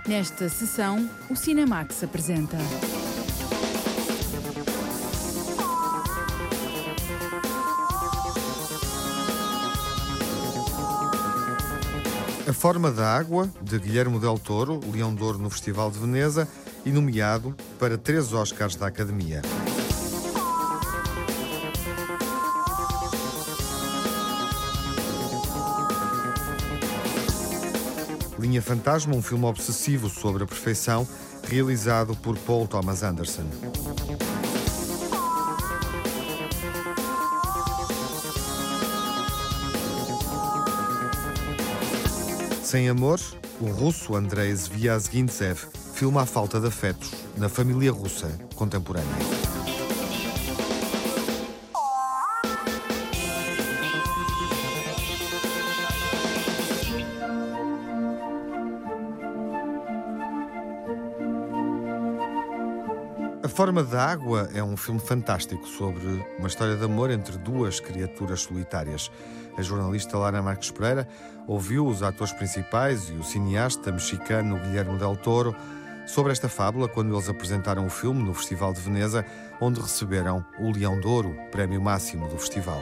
Nesta sessão, o Cinemax apresenta A Forma da Água, de Guilherme Del Toro, Leão de Ouro no Festival de Veneza e nomeado para 3 Oscars da Academia. Linha Fantasma, um filme obsessivo sobre a perfeição, realizado por Paul Thomas Anderson. Sem Amor, o russo Andrei Zvyazgintsev filma a falta de afetos na família russa contemporânea. A Forma da Água é um filme fantástico sobre uma história de amor entre duas criaturas solitárias. A jornalista Lara Marques Pereira ouviu os atores principais e o cineasta mexicano Guilherme Del Toro sobre esta fábula quando eles apresentaram o filme no Festival de Veneza, onde receberam o Leão de Ouro, prémio máximo do festival.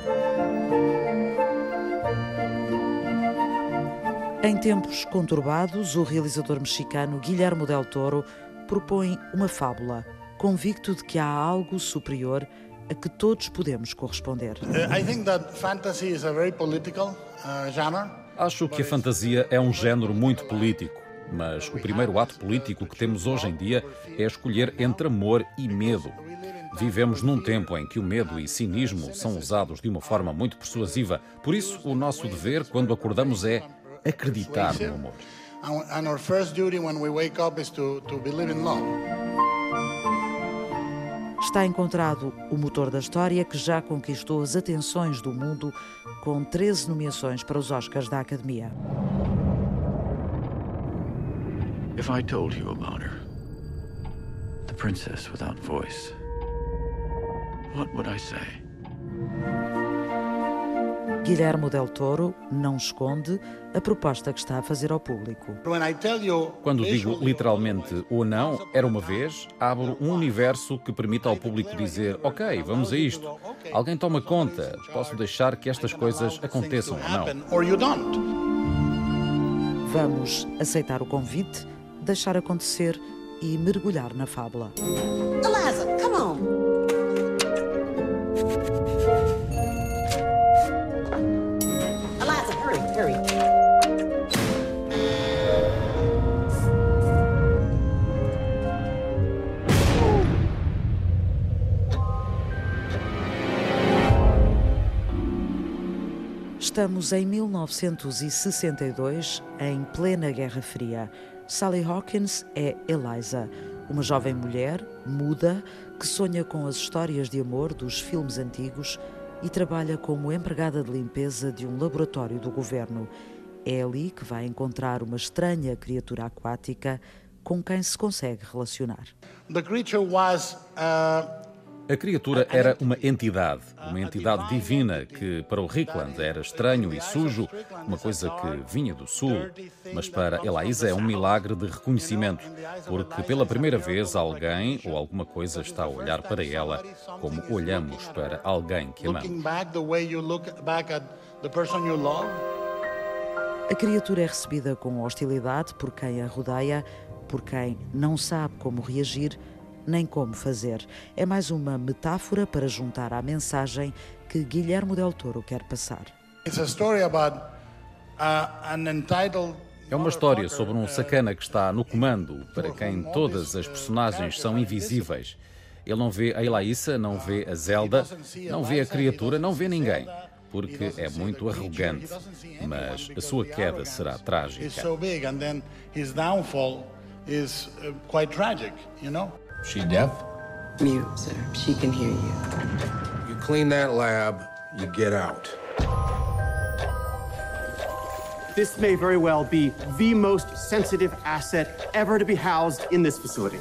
Em tempos conturbados, o realizador mexicano Guillermo Del Toro propõe uma fábula, convicto de que há algo superior a que todos podemos corresponder. Acho que a fantasia é um género muito político, mas o primeiro ato político que temos hoje em dia é escolher entre amor e medo. Vivemos num tempo em que o medo e cinismo são usados de uma forma muito persuasiva. Por isso, o nosso dever, quando acordamos, é acreditar no amor. Está encontrado o motor da história que já conquistou as atenções do mundo com 13 nomeações para os Oscars da Academia. If I told you about her, the princess without voice, what would I say? Guillermo Del Toro não esconde a proposta que está a fazer ao público. Quando digo literalmente ou não, era uma vez, abro um universo que permite ao público dizer: ok, vamos a isto. Alguém toma conta, posso deixar que estas coisas aconteçam ou não. Vamos aceitar o convite, deixar acontecer e mergulhar na fábula. Eliza, come on. Estamos em 1962, em plena Guerra Fria. Sally Hawkins é Eliza, uma jovem mulher, muda, que sonha com as histórias de amor dos filmes antigos e trabalha como empregada de limpeza de um laboratório do governo. É ali que vai encontrar uma estranha criatura aquática com quem se consegue relacionar. A criatura era uma entidade divina que para o Rickland era estranho e sujo, uma coisa que vinha do sul, mas para Eliza é um milagre de reconhecimento, porque pela primeira vez alguém ou alguma coisa está a olhar para ela como olhamos para alguém que amamos. A criatura é recebida com hostilidade por quem a rodeia, por quem não sabe como reagir, nem como fazer. É mais uma metáfora para juntar à mensagem que Guillermo Del Toro quer passar. É uma história sobre um sacana que está no comando, para quem todas as personagens são invisíveis. Ele não vê a Eliza, não vê a Zelda, não vê a criatura, não vê ninguém, porque é muito arrogante, mas a sua queda será trágica. She deaf? Mute, sir. She can hear you. You clean that lab, you get out. This may very well be the most sensitive asset ever to be housed in this facility.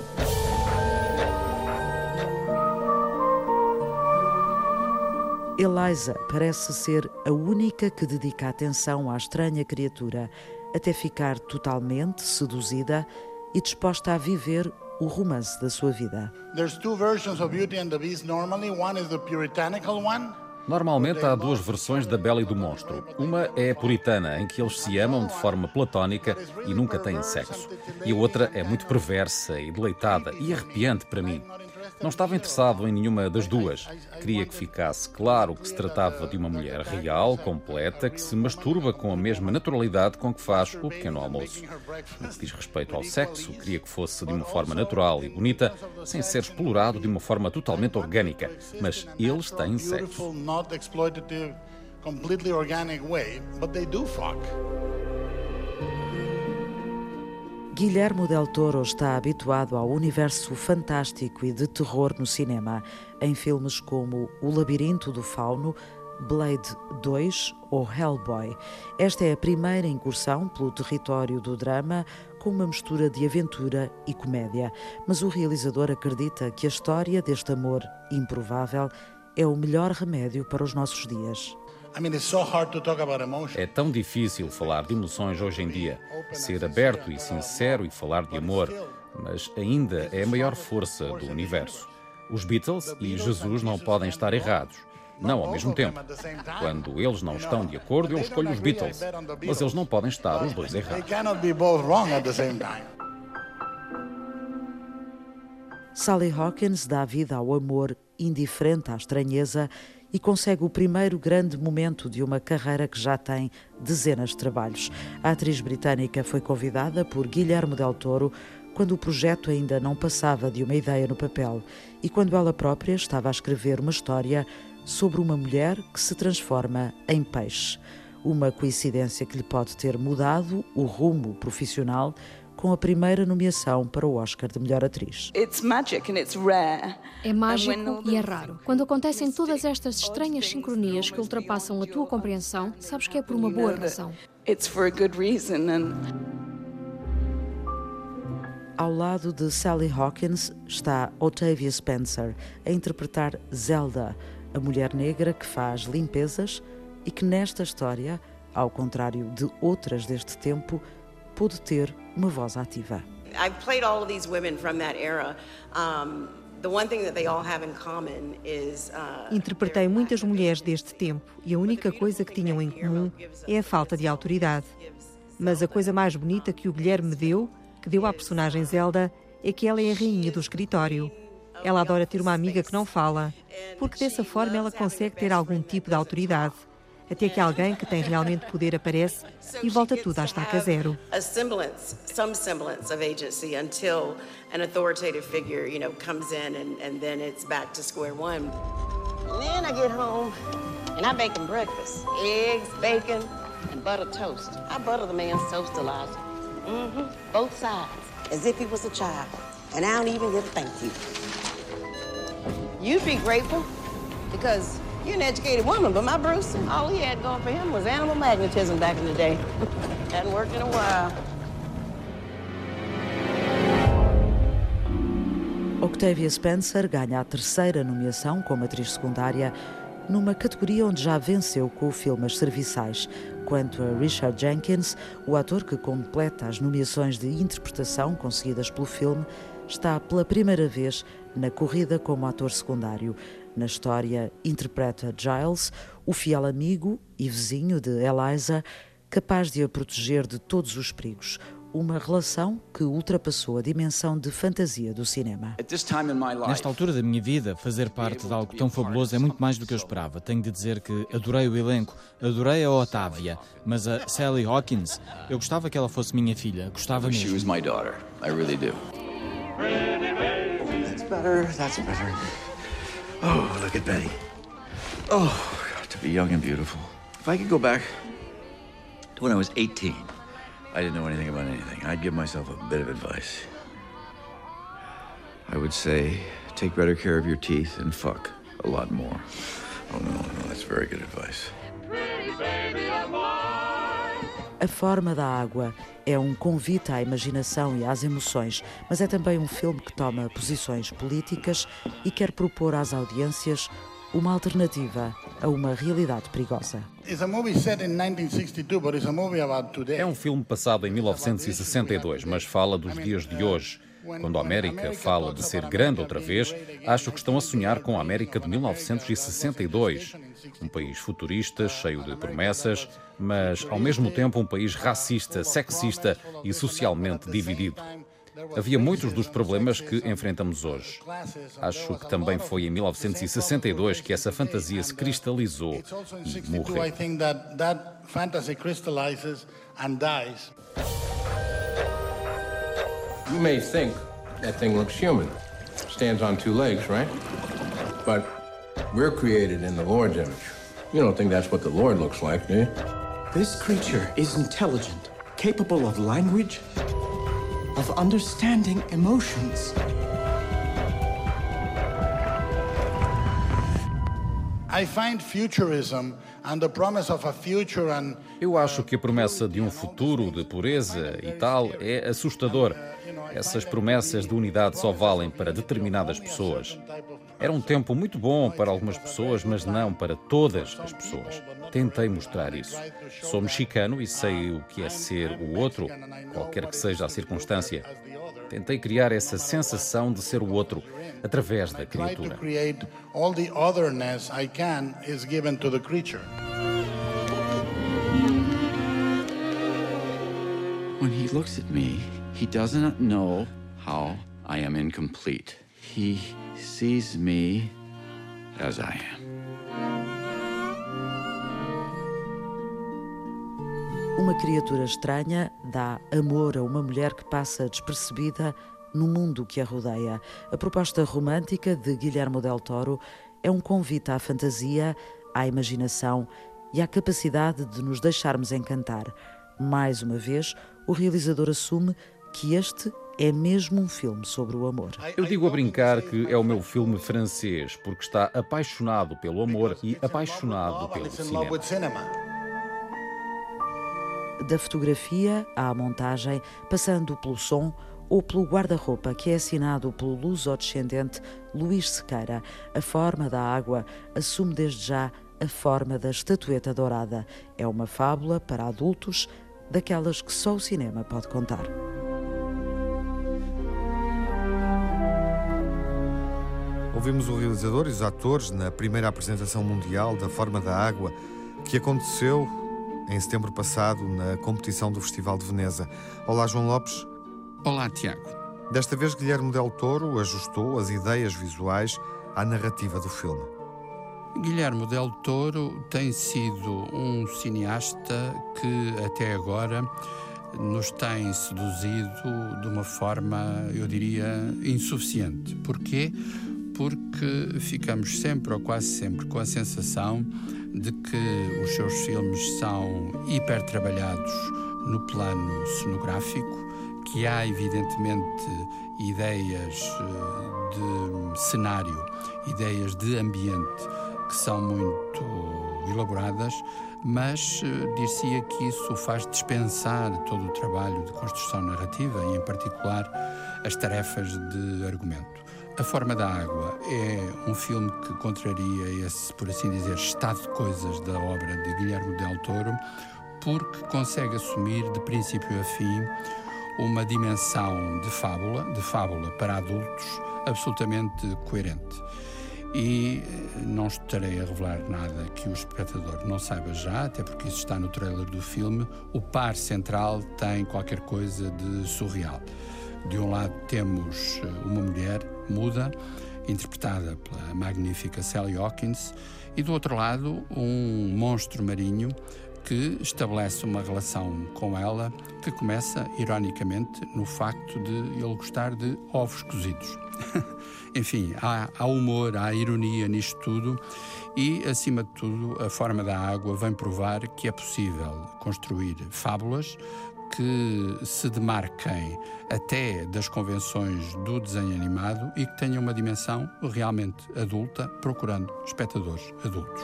Eliza parece ser a única que dedica atenção à estranha criatura, até ficar totalmente seduzida e disposta a viver o romance da sua vida. There's two versions of Beauty and the Beast normally. One is the puritanical one. Normalmente há duas versões da Bela e do Monstro. Uma é a puritana, em que eles se amam de forma platónica e nunca têm sexo. E a outra é muito perversa e deleitada e arrepiante para mim. Não estava interessado em nenhuma das duas. Queria que ficasse claro que se tratava de uma mulher real, completa, que se masturba com a mesma naturalidade com que faz o pequeno almoço. No que diz respeito ao sexo, queria que fosse de uma forma natural e bonita, sem ser explorado de uma forma totalmente orgânica. Mas eles têm sexo. Guillermo del Toro está habituado ao universo fantástico e de terror no cinema, em filmes como O Labirinto do Fauno, Blade 2 ou Hellboy. Esta é a primeira incursão pelo território do drama, com uma mistura de aventura e comédia. Mas o realizador acredita que a história deste amor improvável é o melhor remédio para os nossos dias. É tão difícil falar de emoções hoje em dia, ser aberto e sincero e falar de amor, mas ainda é a maior força do universo. Os Beatles e Jesus não podem estar errados, não ao mesmo tempo. Quando eles não estão de acordo, eu escolho os Beatles, mas eles não podem estar os dois errados. Sally Hawkins dá vida ao amor indiferente à estranheza e consegue o primeiro grande momento de uma carreira que já tem dezenas de trabalhos. A atriz britânica foi convidada por Guillermo del Toro quando o projeto ainda não passava de uma ideia no papel e quando ela própria estava a escrever uma história sobre uma mulher que se transforma em peixe. Uma coincidência que lhe pode ter mudado o rumo profissional com a primeira nomeação para o Oscar de melhor atriz. É mágico e é raro. Quando acontecem todas estas estranhas sincronias que ultrapassam a tua compreensão, sabes que é por uma boa razão. Ao lado de Sally Hawkins está Octavia Spencer a interpretar Zelda, a mulher negra que faz limpezas e que nesta história, ao contrário de outras deste tempo, pôde ter uma voz ativa. I've played all of these women from that era. The one thing that they all have in common is Interpretei muitas mulheres deste tempo e a única coisa que tinham em comum é a falta de autoridade. Mas a coisa mais bonita que o Guilherme me deu, que deu à personagem Zelda, é que ela é a rainha do escritório. Ela adora ter uma amiga que não fala, porque dessa forma ela consegue ter algum tipo de autoridade. Até que alguém que tem realmente poder aparece e volta tudo à estaca zero. Some semblance of agency until an authoritative figure, comes in and then it's back to square one. And then I get home and I bake him breakfast. Eggs, bacon, and butter toast. I butter the man's toast, Elijah. Both sides, as if he was a child. And I don't even get a thank you. You'd be grateful because you're an educated woman, but my Bruce, all he had going for him was animal magnetism back in the day. Hadn't worked in a while. Octavia Spencer ganha a terceira nomeação como atriz secundária numa categoria onde já venceu com o filme As Serviçais. Quanto a Richard Jenkins, o ator que completa as nomeações de interpretação conseguidas pelo filme, está pela primeira vez na corrida como ator secundário. Na história, interpreta Giles, o fiel amigo e vizinho de Eliza, capaz de a proteger de todos os perigos. Uma relação que ultrapassou a dimensão de fantasia do cinema. Nesta altura da minha vida, fazer parte de algo tão fabuloso é muito mais do que eu esperava. Tenho de dizer que adorei o elenco, adorei a Octavia, mas a Sally Hawkins, eu gostava que ela fosse minha filha, gostava mesmo. She was my daughter. I really do. That's better. Oh, look at Betty. Oh, God, to be young and beautiful. If I could go back to when I was 18, I didn't know anything about anything. I'd give myself a bit of advice. I would say, take better care of your teeth and fuck a lot more. Oh, no, that's very good advice. A Forma da Água é um convite à imaginação e às emoções, mas é também um filme que toma posições políticas e quer propor às audiências uma alternativa a uma realidade perigosa. É um filme passado em 1962, mas fala dos dias de hoje. Quando a América fala de ser grande outra vez, acho que estão a sonhar com a América de 1962. Um país futurista, cheio de promessas, mas ao mesmo tempo um país racista, sexista e socialmente dividido. Havia muitos dos problemas que enfrentamos hoje. Acho que também foi em 1962 que essa fantasia se cristalizou e morreu. You may think that thing looks human. Stands on two legs, right? But we're created in the Lord's image. You don't think that's what the Lord looks like, do you? This creature is intelligent, capable of language, of understanding emotions. I find futurism and the promise of a future and Eu acho que a promessa de um futuro de pureza e tal é assustador. Essas promessas de unidade só valem para determinadas pessoas. Era um tempo muito bom para algumas pessoas, mas não para todas as pessoas. Tentei mostrar isso. Sou mexicano e sei o que é ser o outro, qualquer que seja a circunstância. Tentei criar essa sensação de ser o outro através da criatura. When he looks at me, he does not know how I am incomplete. He sees me as I am. Uma criatura estranha dá amor a uma mulher que passa despercebida no mundo que a rodeia. A proposta romântica de Guillermo del Toro é um convite à fantasia, à imaginação e à capacidade de nos deixarmos encantar. Mais uma vez, o realizador assume que este é mesmo um filme sobre o amor. Eu digo a brincar que é o meu filme francês, porque está apaixonado pelo amor e apaixonado pelo cinema. Da fotografia à montagem, passando pelo som ou pelo guarda-roupa, que é assinado pelo luso-descendente Luís Sequeira. A forma da água assume desde já a forma da estatueta dourada. É uma fábula para adultos, daquelas que só o cinema pode contar. Ouvimos o realizador e os atores na primeira apresentação mundial da Forma da Água, que aconteceu em setembro passado na competição do Festival de Veneza. Olá, João Lopes. Olá, Tiago. Desta vez, Guillermo del Toro ajustou as ideias visuais à narrativa do filme. Guillermo del Toro tem sido um cineasta que até agora nos tem seduzido de uma forma, eu diria, insuficiente. Porquê? Porque ficamos sempre, ou quase sempre, com a sensação de que os seus filmes são hipertrabalhados no plano cenográfico, que há, evidentemente, ideias de cenário, ideias de ambiente que são muito elaboradas, mas dir-se-ia que isso faz dispensar todo o trabalho de construção narrativa e, em particular, as tarefas de argumento. A Forma da Água é um filme que contraria esse, por assim dizer, estado de coisas da obra de Guillermo del Toro, porque consegue assumir de princípio a fim uma dimensão de fábula para adultos, absolutamente coerente. E não estarei a revelar nada que o espectador não saiba já, até porque isso está no trailer do filme. O par central tem qualquer coisa de surreal. De um lado temos uma mulher muda, interpretada pela magnífica Sally Hawkins, e do outro lado um monstro marinho que estabelece uma relação com ela que começa, ironicamente, no facto de ele gostar de ovos cozidos. Enfim, há humor, há ironia nisto tudo e, acima de tudo, A Forma da Água vem provar que é possível construir fábulas que se demarquem até das convenções do desenho animado e que tenham uma dimensão realmente adulta, procurando espectadores adultos.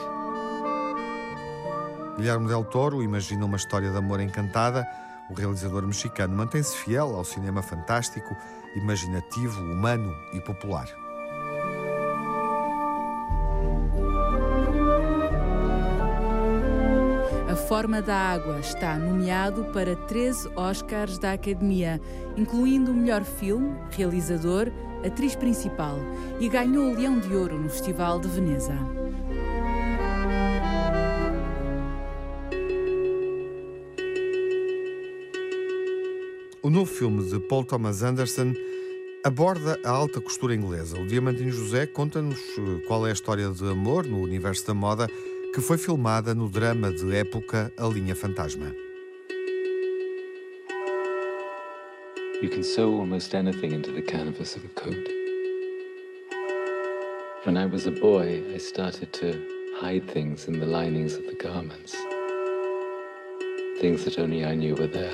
Guillermo del Toro imagina uma história de amor encantada. O realizador mexicano mantém-se fiel ao cinema fantástico, imaginativo, humano e popular. Forma da Água está nomeado para 13 Oscars da Academia, incluindo o melhor filme, realizador, atriz principal, e ganhou o Leão de Ouro no Festival de Veneza. O novo filme de Paul Thomas Anderson aborda a alta costura inglesa. O Diamantino José conta-nos qual é a história de amor no universo da moda que foi filmada no drama de época A Linha Fantasma. You can sew almost anything into the canvas of a coat. When I was a boy, I started to hide things in the linings of the garments. Things that only I knew were there.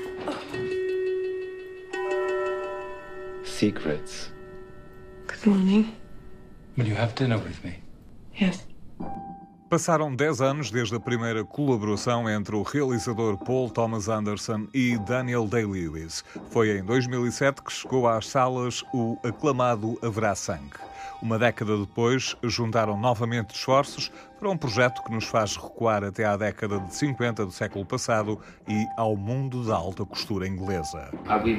Secrets. Good morning. Will you have dinner with me? Yes. Passaram 10 anos desde a primeira colaboração entre o realizador Paul Thomas Anderson e Daniel Day-Lewis. Foi em 2007 que chegou às salas o aclamado Haverá Sangue. Uma década depois, juntaram novamente esforços para um projeto que nos faz recuar até à década de 50 do século passado e ao mundo da alta costura inglesa.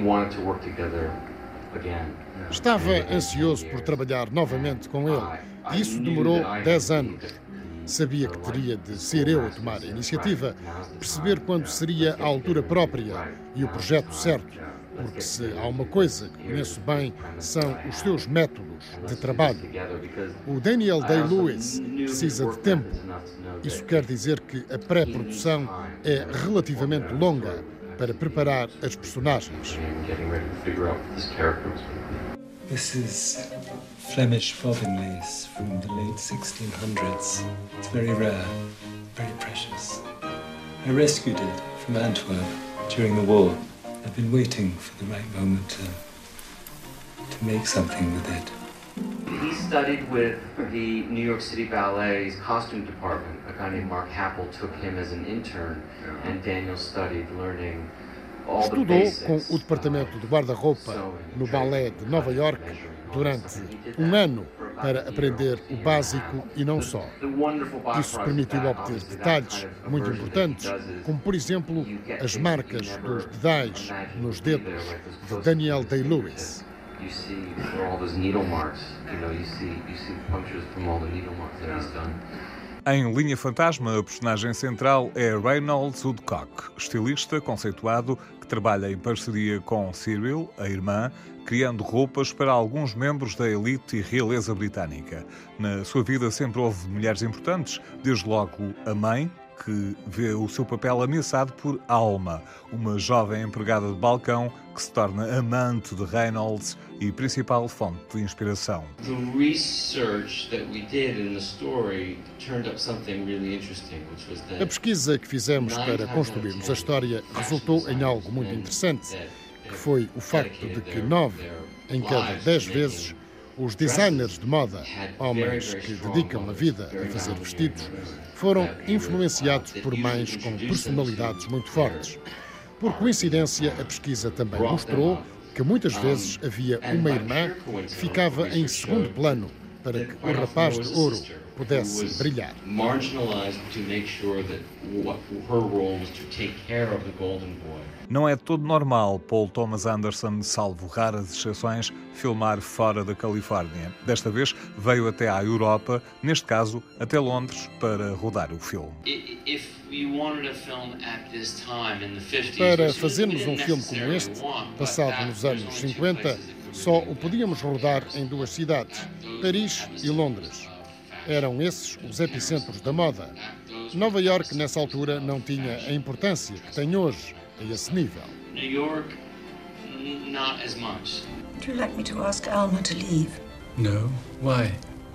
Estava ansioso por trabalhar novamente com ele. Isso demorou 10 anos. Sabia que teria de ser eu a tomar a iniciativa, perceber quando seria a altura própria e o projeto certo, porque se há uma coisa que conheço bem são os seus métodos de trabalho. O Daniel Day-Lewis precisa de tempo. Isso quer dizer que a pré-produção é relativamente longa para preparar as personagens. This is Flemish bobbin lace from the late 1600s. It's very rare, very precious. I rescued it from Antwerp during the war. I've been waiting for the right moment to make something with it. He studied with the New York City Ballet's costume department. A guy named Mark Happel took him as an intern, and Daniel studied learning all the basics. Estudou com o departamento de guarda-roupa no balé de Nova York durante um ano para aprender o básico e não só. Isso permitiu obter detalhes muito importantes, como, por exemplo, as marcas dos dedais nos dedos de Daniel Day-Lewis. Em Linha Fantasma, a personagem central é Reynolds Woodcock, estilista conceituado que trabalha em parceria com Cyril, a irmã, criando roupas para alguns membros da elite e realeza britânica. Na sua vida sempre houve mulheres importantes, desde logo a mãe, que vê o seu papel ameaçado por Alma, uma jovem empregada de balcão que se torna amante de Reynolds e principal fonte de inspiração. A pesquisa que fizemos para construirmos a história resultou em algo muito interessante, que foi o facto de que 9 em cada 10 vezes os designers de moda, homens que dedicam a vida a fazer vestidos, foram influenciados por mães com personalidades muito fortes. Por coincidência, a pesquisa também mostrou que muitas vezes havia uma irmã que ficava em segundo plano para que o rapaz de ouro pudesse brilhar. Não é todo normal Paul Thomas Anderson, salvo raras exceções, filmar fora da Califórnia. Desta vez veio até à Europa, neste caso até Londres, para rodar o filme. Para fazermos um filme como este, passado nos anos 50, só o podíamos rodar em 2 cidades, Paris e Londres. Eram esses os epicentros da moda. Nova York, nessa altura, não tinha a importância que tem hoje a esse nível. New York, not as much. Would you like me to ask Alma to leave? No. Why?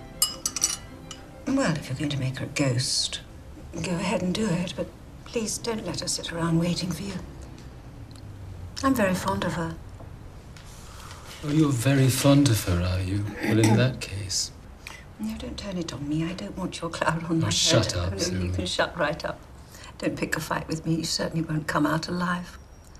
Well, if you're going to make her a ghost, go ahead and do it, but please don't let her sit around waiting for you. I'm very fond of her. Oh, you're very fond of her, are you? Well, in that case... No, don't turn it on me. I don't want your cloud on my head. Shut up, Sue. You can shut right up. Don't pick a fight with me. You certainly won't come out alive.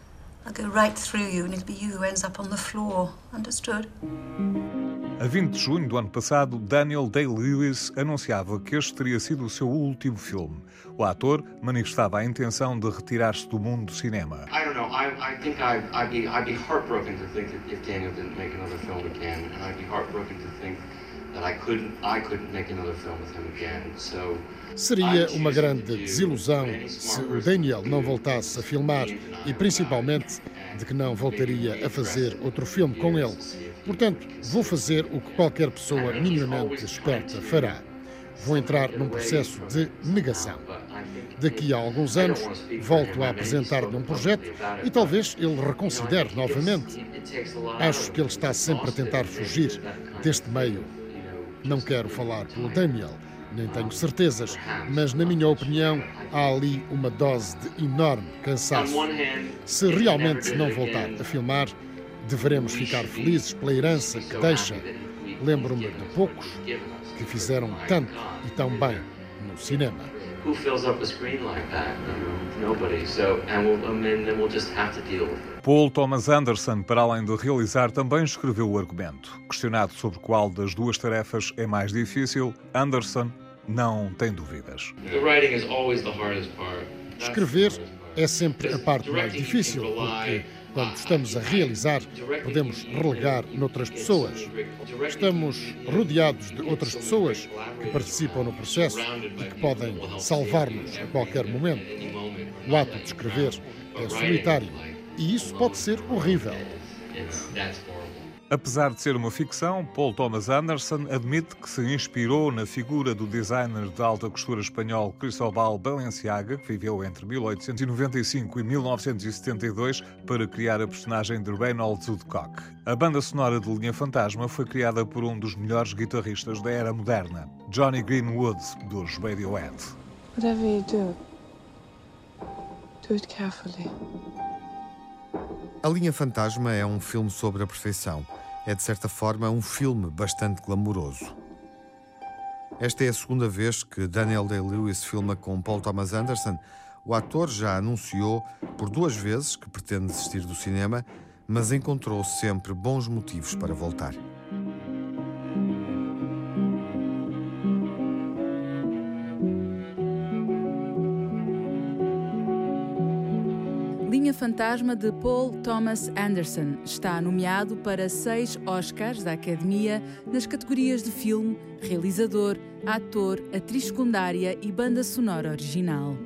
I'll go right through you and it'll be you who ends up on the floor. Understood? A 20 de junho do ano passado, Daniel Day-Lewis anunciava que este teria sido o seu último filme. O ator manifestava a intenção de retirar-se do mundo do cinema. I don't know. I think I'd be heartbroken to think that if Daniel didn't make another film again, and I'd be heartbroken to think that I couldn't make another film with him again. So seria uma grande desilusão se o Daniel não voltasse a filmar e, principalmente, de que não voltaria a fazer outro filme com ele. Portanto, vou fazer o que qualquer pessoa minimamente esperta fará. Vou entrar num processo de negação. Daqui a alguns anos, volto a apresentar-lhe um projeto e talvez ele reconsidere novamente. Acho que ele está sempre a tentar fugir deste meio. Não quero falar pelo Daniel, nem tenho certezas, mas, na minha opinião, há ali uma dose de enorme cansaço. Se realmente não voltar a filmar, deveremos ficar felizes pela herança que deixa. Lembro-me de poucos que fizeram tanto e tão bem no cinema. who fills up a screen like that? Nobody. So, and then we'll just have to deal with it. Paul Thomas Anderson, para além de realizar, também escreveu o argumento. Questionado sobre qual das duas tarefas é mais difícil, Anderson não tem dúvidas. The writing is always the hardest part. Escrever é sempre a parte mais difícil, porque quando estamos a realizar, podemos relegar noutras pessoas. Estamos rodeados de outras pessoas que participam no processo e que podem salvar-nos a qualquer momento. O ato de escrever é solitário e isso pode ser horrível. Apesar de ser uma ficção, Paul Thomas Anderson admite que se inspirou na figura do designer de alta costura espanhol Cristóbal Balenciaga, que viveu entre 1895 e 1972, para criar a personagem de Reynolds Woodcock. A banda sonora de Linha Fantasma foi criada por um dos melhores guitarristas da era moderna, Johnny Greenwood, dos Radiohead. Whatever you do it carefully. A Linha Fantasma é um filme sobre a perfeição. É, de certa forma, um filme bastante glamouroso. Esta é a segunda vez que Daniel Day-Lewis filma com Paul Thomas Anderson. O ator já anunciou por 2 vezes que pretende desistir do cinema, mas encontrou sempre bons motivos para voltar. Linha Fantasma de Paul Thomas Anderson está nomeado para 6 Oscars da Academia nas categorias de filme, realizador, ator, atriz secundária e banda sonora original.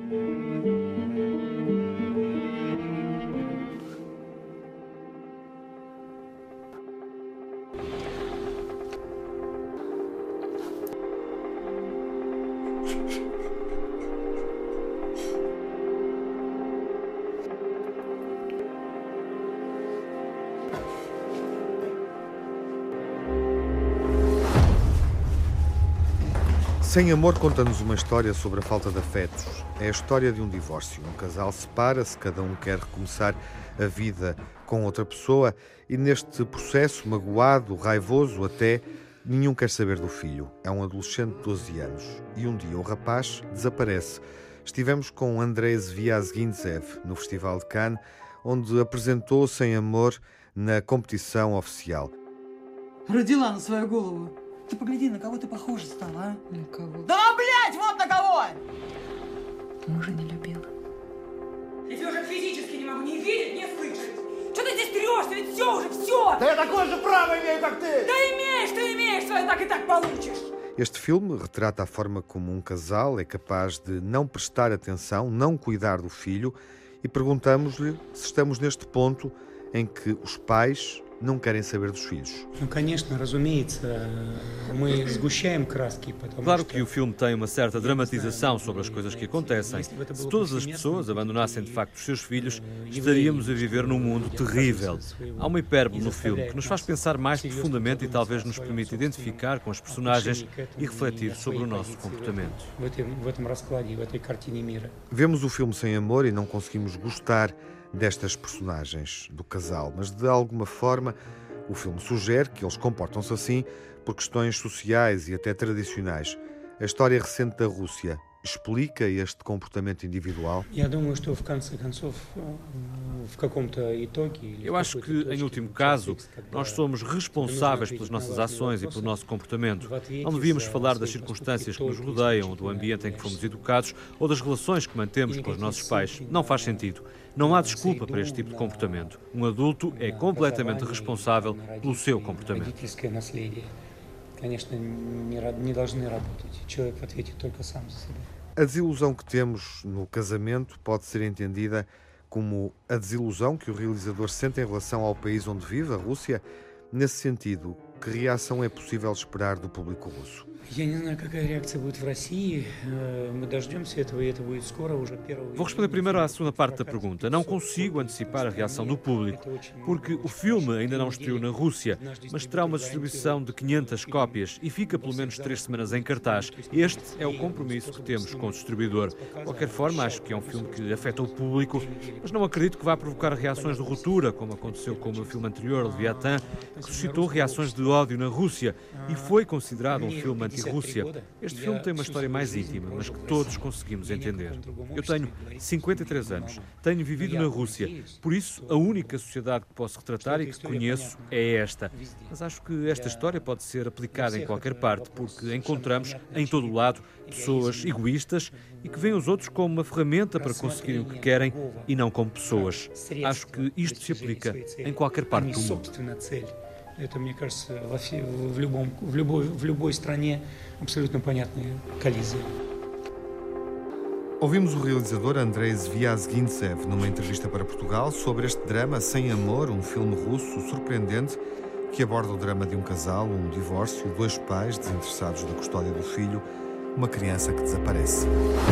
Sem Amor conta-nos uma história sobre a falta de afetos. É a história de um divórcio. Um casal separa-se, cada um quer recomeçar a vida com outra pessoa e neste processo, magoado, raivoso até, nenhum quer saber do filho. É um adolescente de 12 anos e um dia o rapaz desaparece. Estivemos com Andrei Zviazgintsev no Festival de Cannes, onde apresentou Sem Amor na competição oficial. Родила на свою голову. Ты погляди, на кого ты похожа стала, а? На кого? Да, блядь, вот на кого! Мужа не любила. Я тебя уже физически не могу ни видеть, ни слышать. Что ты здесь трешься? Ведь все уже, все! Да я такое же право имею, как ты! Да имеешь, ты имеешь, что так и так получишь! Este filme retrata a forma como um casal é capaz de não prestar atenção, não cuidar do filho e perguntamos-lhe se estamos neste ponto em que os pais não querem saber dos filhos. Claro que o filme tem uma certa dramatização sobre as coisas que acontecem. Se todas as pessoas abandonassem de facto os seus filhos, estaríamos a viver num mundo terrível. Há uma hipérbole no filme que nos faz pensar mais profundamente e talvez nos permita identificar com as personagens e refletir sobre o nosso comportamento. Vemos o filme Sem Amor e não conseguimos gostar destas personagens do casal, mas de alguma forma o filme sugere que eles comportam-se assim por questões sociais e até tradicionais. A história recente da Rússia explica este comportamento individual? Eu acho que, em último caso, nós somos responsáveis pelas nossas ações e pelo nosso comportamento. Não devíamos falar das circunstâncias que nos rodeiam, do ambiente em que fomos educados ou das relações que mantemos com os nossos pais. Não faz sentido. Não há desculpa para este tipo de comportamento. Um adulto é completamente responsável pelo seu comportamento. A desilusão que temos no casamento pode ser entendida como a desilusão que o realizador sente em relação ao país onde vive, a Rússia. Nesse sentido, que reação é possível esperar do público russo? Vou responder primeiro à segunda parte da pergunta. Não consigo antecipar a reação do público, porque o filme ainda não estreou na Rússia, mas terá uma distribuição de 500 cópias e fica pelo menos 3 semanas em cartaz. Este é o compromisso que temos com o distribuidor. De qualquer forma, acho que é um filme que afeta o público, mas não acredito que vá provocar reações de ruptura, como aconteceu com o meu filme anterior, Leviatã, que suscitou reações de ódio na Rússia e foi considerado um filme anti-Rússia. Este filme tem uma história mais íntima, mas que todos conseguimos entender. Eu tenho 53 anos, tenho vivido na Rússia, por isso a única sociedade que posso retratar e que conheço é esta. Mas acho que esta história pode ser aplicada em qualquer parte, porque encontramos em todo o lado pessoas egoístas e que veem os outros como uma ferramenta para conseguirem o que querem e não como pessoas. Acho que isto se aplica em qualquer parte do mundo. Это, мне кажется, в любой стране абсолютно понятная коллизия. Ouvimos o realizador Andrei Zvyazgintsev numa entrevista para Portugal sobre este drama Sem Amor, um filme russo surpreendente que aborda o drama de um casal, um divórcio, 2 pais desinteressados da custódia do filho, uma criança que desaparece.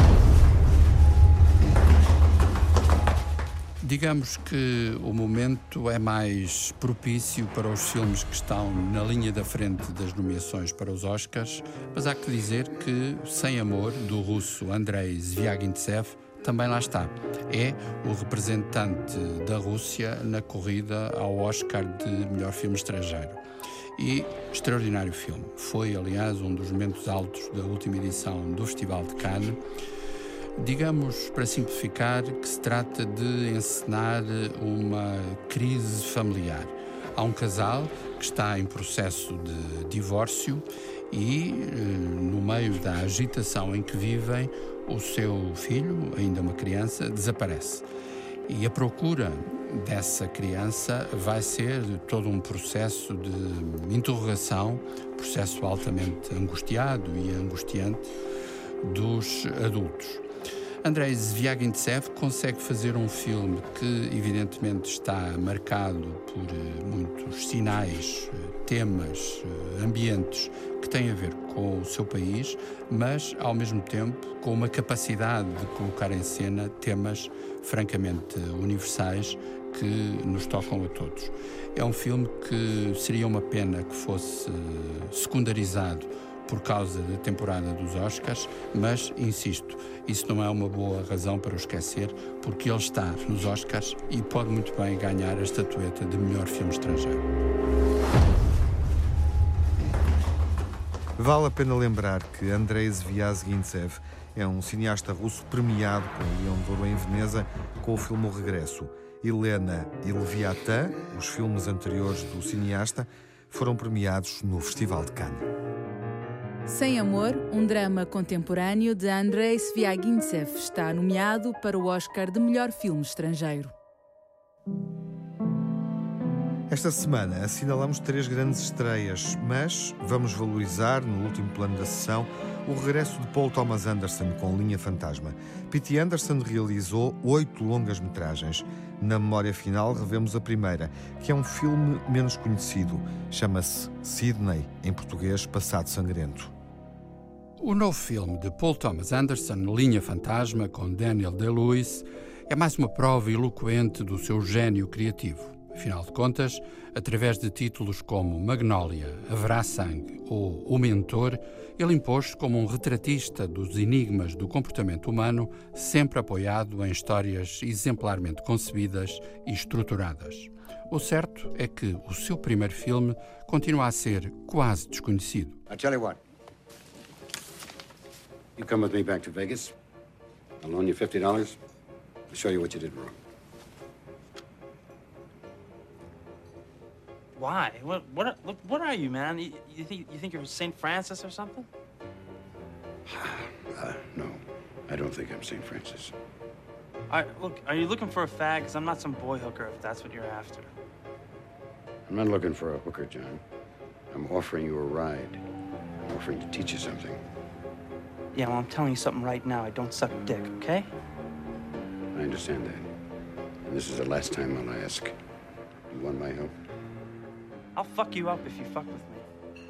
Digamos que o momento é mais propício para os filmes que estão na linha da frente das nomeações para os Oscars, mas há que dizer que Sem Amor, do russo Andrei Zvyagintsev, também lá está. É o representante da Rússia na corrida ao Oscar de melhor filme estrangeiro. E extraordinário filme. Foi, aliás, um dos momentos altos da última edição do Festival de Cannes. Digamos, para simplificar, que se trata de encenar uma crise familiar. Há um casal que está em processo de divórcio e, no meio da agitação em que vivem, o seu filho, ainda uma criança, desaparece. E a procura dessa criança vai ser todo um processo de interrogação, processo altamente angustiado e angustiante dos adultos. Andrei Zvyagintsev consegue fazer um filme que, evidentemente, está marcado por muitos sinais, temas, ambientes que têm a ver com o seu país, mas, ao mesmo tempo, com uma capacidade de colocar em cena temas francamente universais que nos tocam a todos. É um filme que seria uma pena que fosse secundarizado por causa da temporada dos Oscars, mas, insisto, isso não é uma boa razão para o esquecer, porque ele está nos Oscars e pode muito bem ganhar a estatueta de melhor filme estrangeiro. Vale a pena lembrar que Andrei Zvyagintsev é um cineasta russo premiado com o Leão de Ouro em Veneza com o filme O Regresso. Helena e Leviatã, os filmes anteriores do cineasta, foram premiados no Festival de Cannes. Sem Amor, um drama contemporâneo de Andrei Zvyagintsev, está nomeado para o Oscar de melhor filme estrangeiro. Esta semana assinalamos 3 grandes estreias, mas vamos valorizar, no último plano da sessão, o regresso de Paul Thomas Anderson com Linha Fantasma. P.T. Anderson realizou 8 longas-metragens. Na memória final revemos a primeira, que é um filme menos conhecido. Chama-se Sydney, em português, Passado Sangrento. O novo filme de Paul Thomas Anderson, Linha Fantasma, com Daniel Day-Lewis, é mais uma prova eloquente do seu gênio criativo. Afinal de contas, através de títulos como Magnolia, Haverá Sangue ou O Mentor, ele impôs-se como um retratista dos enigmas do comportamento humano, sempre apoiado em histórias exemplarmente concebidas e estruturadas. O certo é que o seu primeiro filme continua a ser quase desconhecido. I tell you what. You come with me back to Vegas. I'll loan you $50. I'll show you what you did wrong. Why? What are you, man? You think you're St. Francis or something? No, I don't think I'm St. Francis. All right, look, are you looking for a fag? Because I'm not some boy hooker, if that's what you're after. I'm not looking for a hooker, John. I'm offering you a ride. I'm offering to teach you something. Yeah, well, I'm telling you something right now. I don't suck dick, okay? I understand that. And this is the last time I'll ask. You want my help? I'll fuck you up if you fuck with me.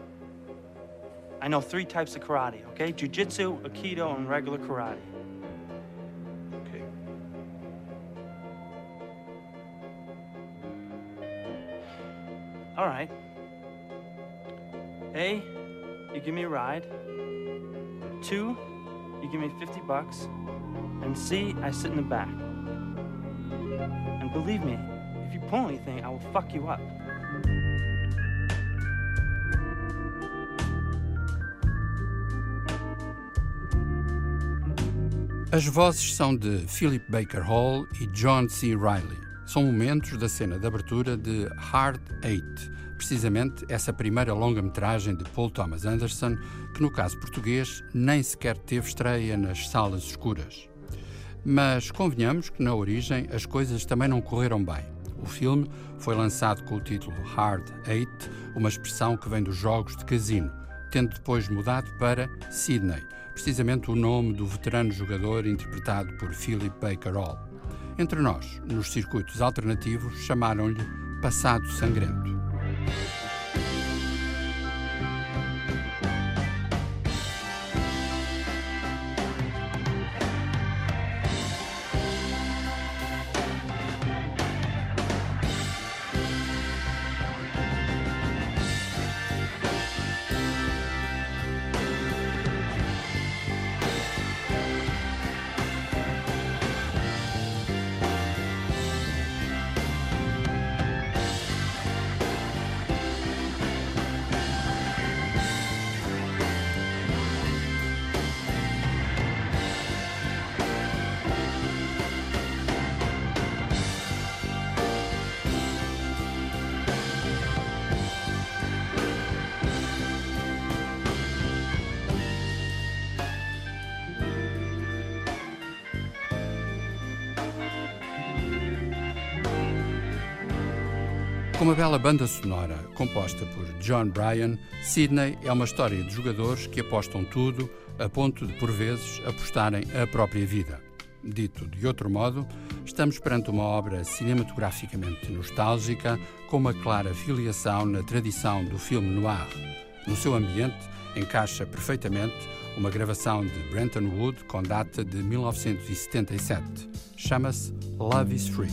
I know 3 types of karate, okay? Jiu-jitsu, Aikido, and regular karate. Okay. All right. A, you give me a ride. 2, you give me $50. And C, I sit in the back. And believe me, if you pull anything, I will fuck you up. As vozes são de Philip Baker Hall e John C. Reilly. São momentos da cena de abertura de Hard Eight, precisamente essa primeira longa-metragem de Paul Thomas Anderson, que no caso português nem sequer teve estreia nas salas escuras. Mas convenhamos que na origem as coisas também não correram bem. O filme foi lançado com o título Hard Eight, uma expressão que vem dos jogos de casino, tendo depois mudado para Sydney, precisamente o nome do veterano jogador interpretado por Philip Baker Hall. Entre nós, nos circuitos alternativos, chamaram-lhe Passado Sangrento. Com uma bela banda sonora composta por John Bryan, Sydney é uma história de jogadores que apostam tudo a ponto de, por vezes, apostarem a própria vida. Dito de outro modo, estamos perante uma obra cinematograficamente nostálgica com uma clara filiação na tradição do filme noir. No seu ambiente, encaixa perfeitamente uma gravação de Brenton Wood com data de 1977. Chama-se Love is Free.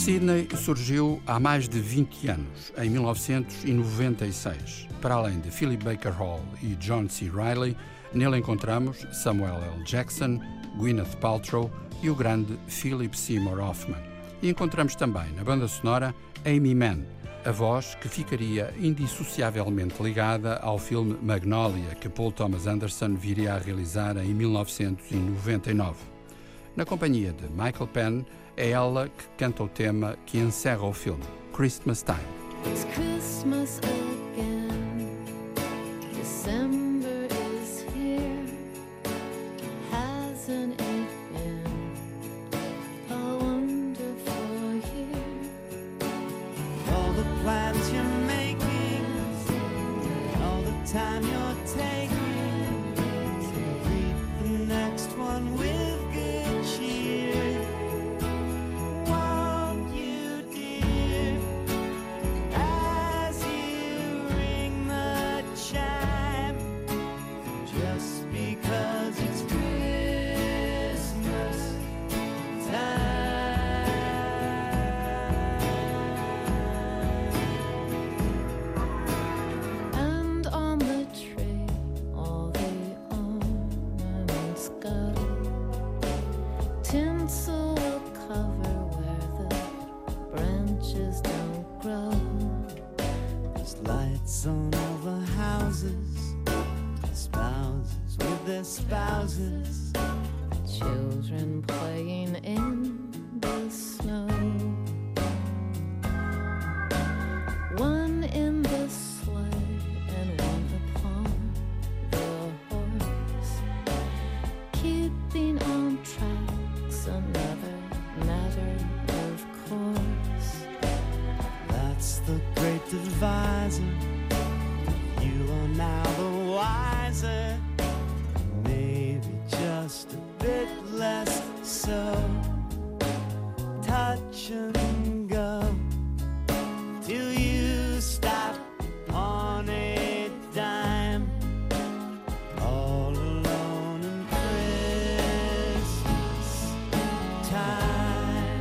Sydney surgiu há mais de 20 anos, em 1996. Para além de Philip Baker Hall e John C. Reilly, nele encontramos Samuel L. Jackson, Gwyneth Paltrow e o grande Philip Seymour Hoffman. E encontramos também na banda sonora Amy Mann, a voz que ficaria indissociavelmente ligada ao filme Magnolia, que Paul Thomas Anderson viria a realizar em 1999. Na companhia de Michael Penn, é ela que canta o tema que encerra o filme, Christmas Time. It's Christmas again. December is here. Hasn't it been a wonderful year? All the plans you're making, all the time you're taking to greet the next one with good cheer. Won't you, dear, as you ring the chime, just because it's Christmas time. And on the tree, all the ornaments go. Tinsel will cover where the branches don't grow. There's lights on all the houses, spouses with their spouses, Children playing in the snow. One in the sleigh and one upon the horse. Keeping on track's another matter of course. that's the great divisor. You are now the wiser, maybe just a bit less so. Touch and go till you stop on a dime, all alone in Christmas time.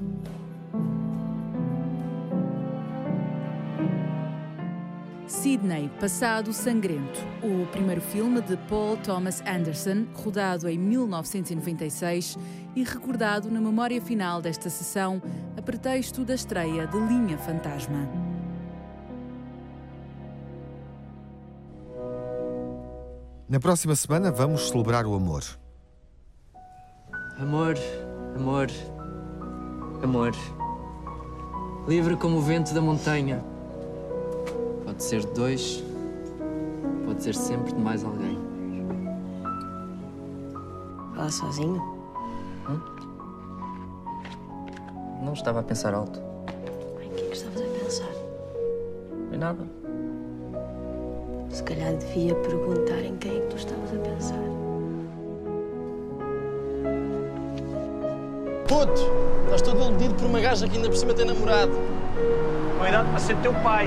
Sydney, Passado Sangrento, o primeiro filme de Paul Thomas Anderson, rodado em 1996 e recordado na memória final desta sessão a pretexto da estreia de Linha Fantasma. Na próxima semana vamos celebrar o amor. Amor, amor, amor. Livre como o vento da montanha. Pode ser de dois, pode ser sempre de mais alguém. Fala sozinho? Não estava a pensar alto. Em que é que estavas a pensar? Em nada. Se calhar devia perguntar em quem é que tu estavas a pensar. Puto, estás todo iludido por uma gaja que ainda por cima tem namorado. Cuidado para ser teu pai.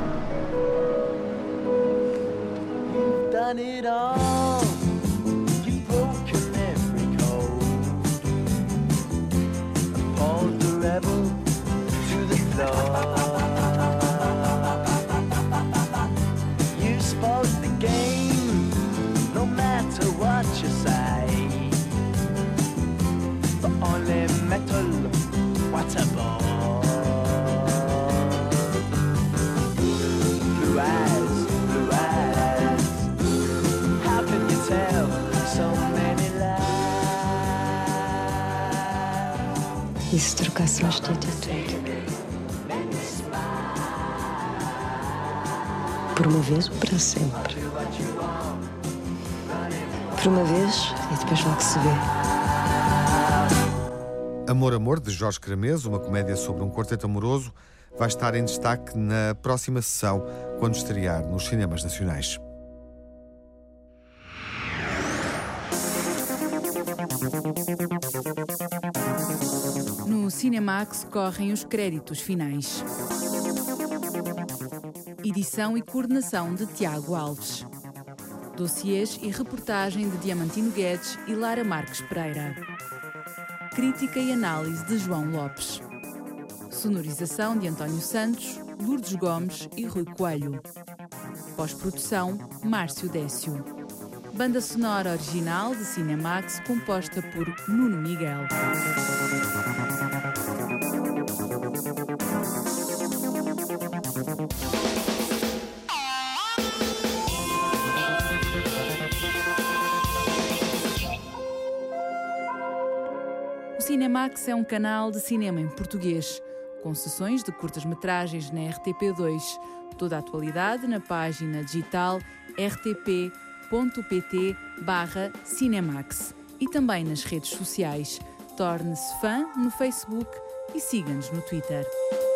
Done it all. You've broken every code. Appalled the rebel to the floor. You spoke the game, no matter what you say. But only metal, what a bore. Blue eyes, blue eyes. How can you tell so many lies? E se trocássemos de atitude? Por uma vez ou para sempre? Por uma vez e depois logo se vê. Amor, Amor, de Jorge Crames, uma comédia sobre um quarteto amoroso, vai estar em destaque na próxima sessão, quando estrear nos cinemas nacionais. No Cinemax correm os créditos finais. Edição e coordenação de Tiago Alves. Dossiês e reportagem de Diamantino Guedes e Lara Marques Pereira. Crítica e análise de João Lopes. Sonorização de António Santos, Lourdes Gomes e Rui Coelho. Pós-produção, Márcio Décio. Banda sonora original de Cinemax, composta por Nuno Miguel. O Cinemax é um canal de cinema em português, com sessões de curtas-metragens na RTP2. Toda a atualidade na página digital rtp.pt/Cinemax e também nas redes sociais. Torne-se fã no Facebook e siga-nos no Twitter.